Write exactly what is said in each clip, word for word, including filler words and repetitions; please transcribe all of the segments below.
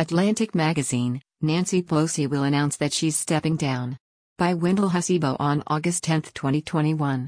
Atlantic magazine, Nancy Pelosi will announce that she's stepping down. By Wendell Hasibo on August tenth, twenty twenty-one.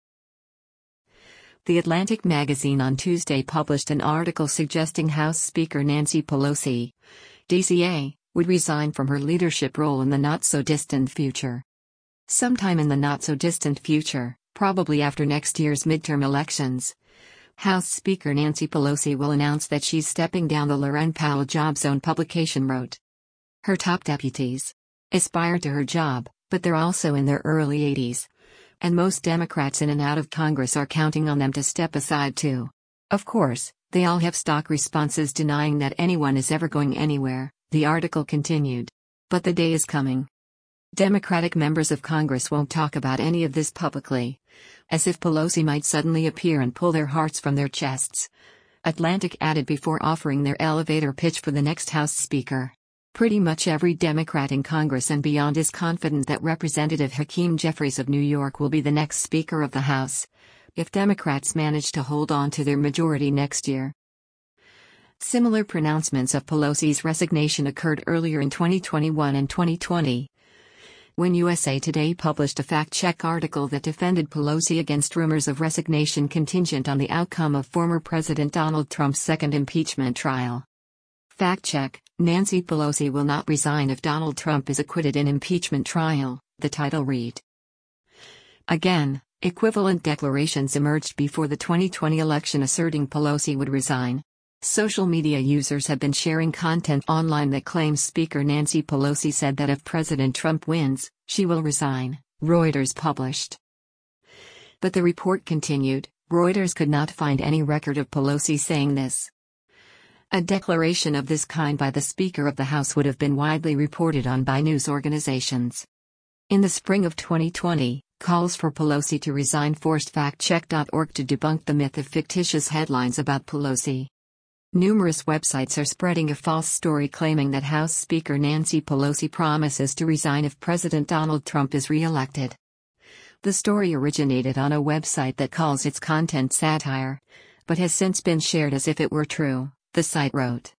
The Atlantic magazine on Tuesday published an article suggesting House Speaker Nancy Pelosi, D C A, would resign from her leadership role in the not-so-distant future. Sometime in the not-so-distant future, probably after next year's midterm elections, House Speaker Nancy Pelosi will announce that she's stepping down, the Laurene Powell Job Zone publication wrote. Her top deputies aspire to her job, but they're also in their early eighties. And most Democrats in and out of Congress are counting on them to step aside too. Of course, they all have stock responses denying that anyone is ever going anywhere, the article continued. But the day is coming. Democratic members of Congress won't talk about any of this publicly, as if Pelosi might suddenly appear and pull their hearts from their chests. Atlantic added before offering their elevator pitch for the next House Speaker. Pretty much every Democrat in Congress and beyond is confident that Representative Hakeem Jeffries of New York will be the next Speaker of the House, if Democrats manage to hold on to their majority next year. Similar pronouncements of Pelosi's resignation occurred earlier in twenty twenty-one and twenty twenty. When U S A Today published a fact-check article that defended Pelosi against rumors of resignation contingent on the outcome of former President Donald Trump's second impeachment trial. Fact-check: Nancy Pelosi will not resign if Donald Trump is acquitted in impeachment trial, the title read. Again, equivalent declarations emerged before the twenty twenty election asserting Pelosi would resign. Social media users have been sharing content online that claims Speaker Nancy Pelosi said that if President Trump wins, she will resign, Reuters published. But the report continued, Reuters could not find any record of Pelosi saying this. A declaration of this kind by the Speaker of the House would have been widely reported on by news organizations. In the spring of twenty twenty, calls for Pelosi to resign forced fact check dot org to debunk the myth of fictitious headlines about Pelosi. Numerous websites are spreading a false story claiming that House Speaker Nancy Pelosi promises to resign if President Donald Trump is re-elected. The story originated on a website that calls its content satire, but has since been shared as if it were true, the site wrote.